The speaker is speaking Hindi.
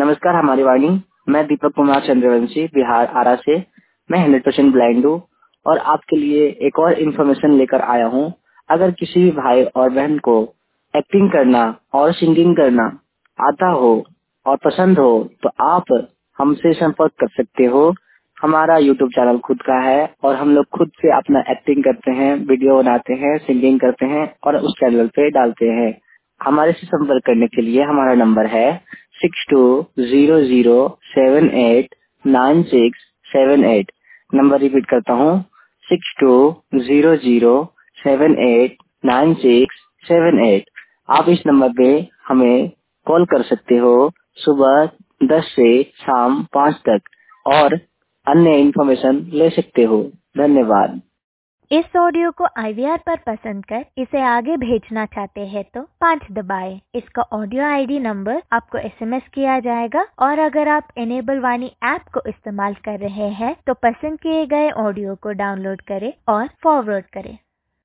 नमस्कार हमारी वाणी। मैं दीपक कुमार चंद्रवंशी बिहार आरा से। मैं 100% ब्लाइंड हूँ और आपके लिए एक और इन्फॉर्मेशन लेकर आया हूँ। अगर किसी भी भाई और बहन को एक्टिंग करना और सिंगिंग करना आता हो और पसंद हो तो आप हमसे संपर्क कर सकते हो। हमारा यूट्यूब चैनल खुद का है और हम लोग खुद से अपना एक्टिंग करते हैं, वीडियो बनाते हैं, सिंगिंग करते हैं और उस चैनल पे डालते हैं। हमारे से संपर्क करने के लिए हमारा नंबर है 6200789678। नंबर रिपीट करता हूँ 6200789678। आप इस नंबर पे हमें कॉल कर सकते हो सुबह 10 से शाम 5 तक और अन्य इन्फॉर्मेशन ले सकते हो। धन्यवाद। इस ऑडियो को IVR पर पसंद कर इसे आगे भेजना चाहते हैं तो 5 दबाएं। इसका ऑडियो ID नंबर आपको SMS किया जाएगा और अगर आप इनेबल वाणी ऐप को इस्तेमाल कर रहे हैं तो पसंद किए गए ऑडियो को डाउनलोड करें और फॉरवर्ड करें।